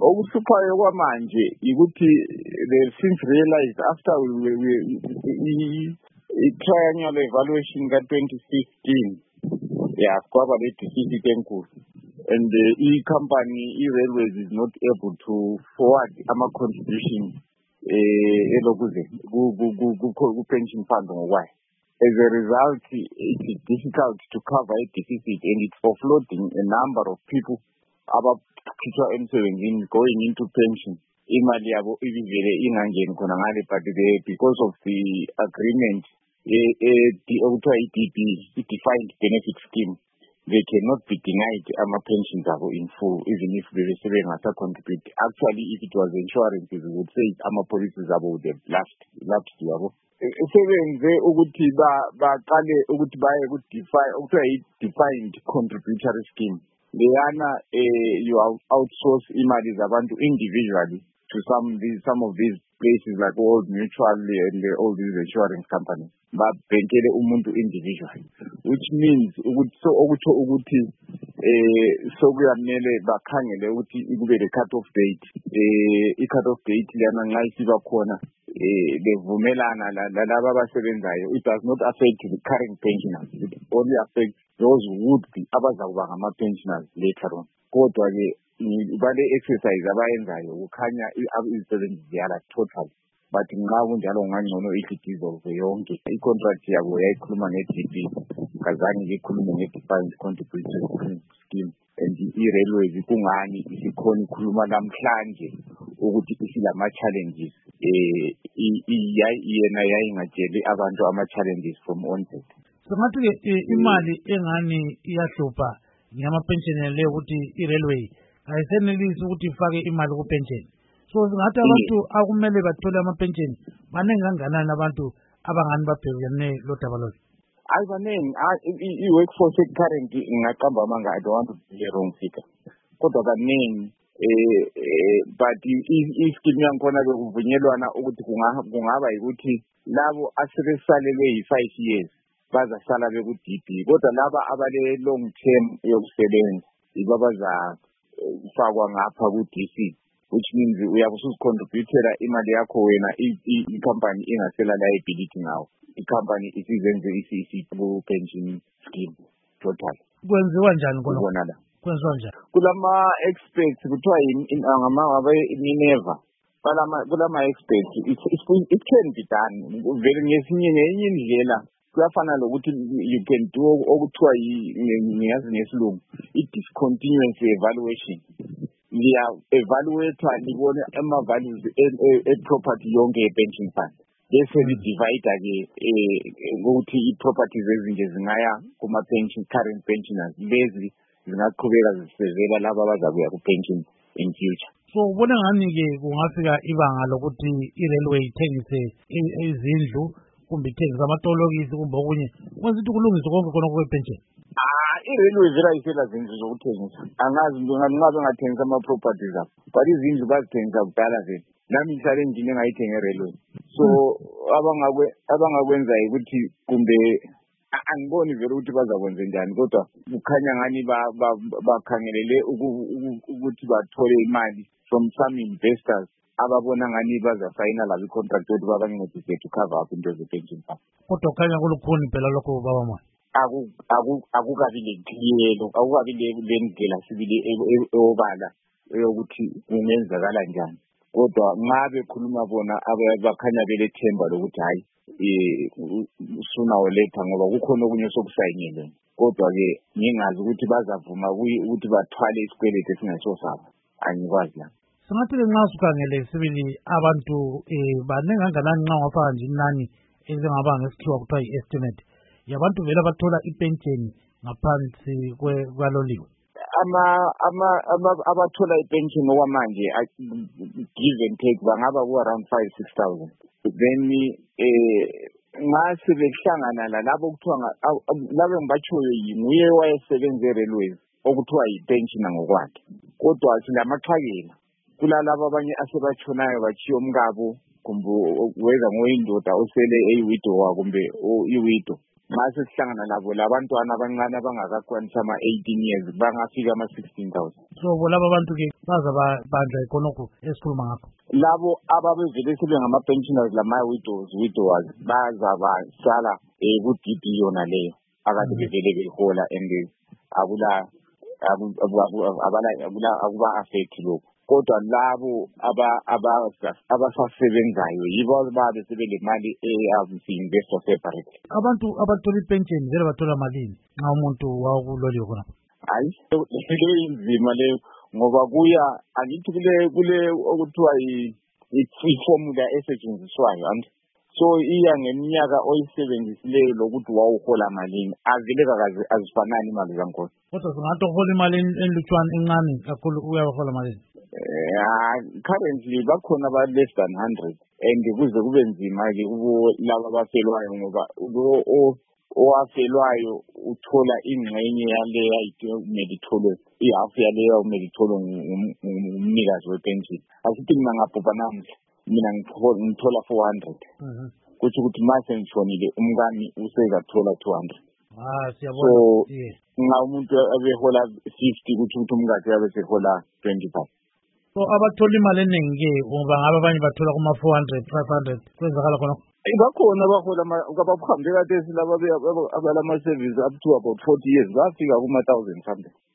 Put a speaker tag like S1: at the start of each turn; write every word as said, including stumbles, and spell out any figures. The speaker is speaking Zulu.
S1: okuhluphayo kwamanje ukuthi they since realized after we, we, we, i-triennial evaluation ka twenty fifteen yeah kwaba le deficit enkulu and uh, i-company i-railways is not able to forward ama-contribution eh elokuze ku-pension fund ngokwayo. As a result, it is difficult to cover a deficit and it's offloading a number of people about emsebenzini going into pension. Imali yabo ibivele ingangeni khona ngale but because of the agreement okuthiwa i-D B, i-Defined Benefit Scheme, they cannot be denied ama-pensions abo in full even if they were bengasa-contribute. Actually, if it was insurance, we would say ama-policies abo would have lapsed lapsed yabo. Sebenze ukuthi baqale ukuthi baye ku-define okuthiwa i-defined contributory scheme. Leyana you outsource imali zabantu individually to some these some of these places like Old Mutual and all these insurance companies. Babhenkele umuntu individually, which means ukuthi so okutho ukuthi eh sokuyamele bakhangele ukuthi kube le cut off date eh i cut off date lana nxa isiba khona eh bevumelana lalabo abasebenzayo. It does not affect the current pensioners, it only affects those who would be abazakuba ngama pensioners later on. Kodwa ke bale exercise abayenzayo kukhanya izisebenzi ziyala total, but nxa kunjalo ngangcono ikidizolve yonke i-contract yabo yayikhuluma nge-D B kazange ikhulume nge-defined contributory scheme. And i-railways kungani isikhona ikhuluma namhlanje ukuthi isilama challenges eh iyena yayingatsheli abantu ama-challenges from onset.
S2: Singathi ke imali engani iyahlupha ngama pension le ukuthi i-railway ayisenelisi ukuthi ifake imali ku pension. So singathi abantu akumele bathole ama-pension baningi kangakanani abantu abangani babhekene lo daba lo?
S1: Hayi baningi, i-workforce current ingaqamba amanga. I don't want to be a wrong figure, kodwa kaningi eh but i-scheme yankhona bekuvunyelwana ukuthi kungaba ukuthi labo asebesalelwe yi-five years bazasala beku-D B, kodwa laba abale long term yokusebenza yibo bazafakwa ngapha ku-D C, which means uyabe usuzicontributela imali yakho wena i-company ingasela liability ngawo. I-company isizenze isi ku-pension scheme total.
S2: Kwenziwa njani khona?
S1: Ubona la
S2: kwenziwa njani?
S1: Kulama experts kuthiwa ngama Minerva, kulama experts it can be done vele ngesinye ngenye indlela. Kuyafana lokuthi you can do okuthiwa ngiyazi ngesilungu i-discontinuous evaluation. Liya evaluate libone ama-values e-property yonke ye-pension fund, bese li-divide ke ukuthi i-properties ezinje zingaya kuma-pension current pensioners, lezi zingaqhubeka zisevela laba abazakuya ku-pension in future.
S2: So ubona ngani-ke kungafika ibanga lokuthi i-railway ithengise izindlu kumbe ithengise amatolokisi kumbe okunye kwenza ukuthi kulungiswe konke khona kwe-pension?
S1: Ah, i-railway vela isela zindlu zokuthengisa. Angazi ngabe ngathengisa ama-properties abo, but izindlu bazithengisa kudala vele. Nami ngihlale endlini engayithenga e-railway. So abangakwe abangakwenza ukuthi kumbe angiboni vele ukuthi bazakwenza njani, kodwa kukhanya ngani bakhangelele ukuthi bathole imali from some investors ababona ngani bazasayina labo i-contract ukuthi babancedise to cover up into ze-pension fund.
S2: Kodwa kukhanya kulukhuni phela lokho baba mama.
S1: Akukabi lenkiyelo, akukabi lendlela sibili eyobala eyokuthi kungenzakala njani. Kodwa ngabe khuluma bona abakhanya belethemba lokuthi hayi sooner or later ngoba kukhona okunye sokusayinile. Kodwa-ke ngingazi ukuthi bazavuma ukuthi bathwale isikweletu esingasosabo, angikwazi la.
S2: Singathi-ke nxa usukhangele sibili abantu um baningi kangakanani nxa ungafaka nje inani elingaba ngesikhiwa kuthiwa yi-estimate yabantu vele abathola ipensheni ngaphansi kwaloliwe?
S1: ama ama abathola ipension okwamanje give and take bangaba ku around five six thousand. Then eh ngase behlangana lalabo kuthiwa labo ngibatshoyo nguye wayesebenze e-railways okuthiwa yi-pensioner ngokwakhe, kodwa sinamaxhakela kulalabo abanye asebatshonayo bachiya umkabo kumbe weza ngoyindoda osele eyiwidowa kumbe iwido mase sihlangana labo labantwana abancane abangakakwanisa ama eighteen years bangafika ama sixteen thousand.
S2: So laba bantu ke baza bandla ikhonoko esikhuluma ngakho.
S1: Labo ababevele sebengama pensioners lama widows widowers baza basala ku D B yona leyo akade bevele behola and akula abala akula akuba affect lokho. Kodwa labo aba abasasebenzayo yibo ababe sebelemali eyazi-invest separate.
S2: Abantu abathola ipension vele bathola malini nxa umuntu wakuloliwe khona?
S1: Hayi leyo inzima leyo ngoba kuya angithi kule kule okuthiwa i-formula esetshenziswayo and so iya ngeminyaka oyisebenzisileyo lokuthi wawuhola malini avele kaze azifanani imali zakhona.
S2: Kodwa singathi uhola imali enlutshwana encane kakhulu uyahola malini?
S1: Uh, currently bakhona ba less than one hundred and kuze kube nzima ke laba abafelwayo ngoba owafelwayo uthola ingxenye yale ayidinga itholwe ihalf yale ayidinga itholwe ngumnikazi wepension. Asithi mina ngabhubha namhla mina ngithola four hundred. Mhm. Kuthi ukuthi mase ngishonile umkami usezathola two hundred.
S2: Ah siyabona.
S1: So nxa umuntu abehola fifty kuthi ukuthi umkakhe yabe sehola twenty-five.
S2: So abathola imali eningi ke ngoba ngabe abanye bathola kuma four hundred five hundred kwenzakala khona.
S1: Bakhona abahola abakhambe kade silaba abalama service up to about forty years bafika kuma one thousand something.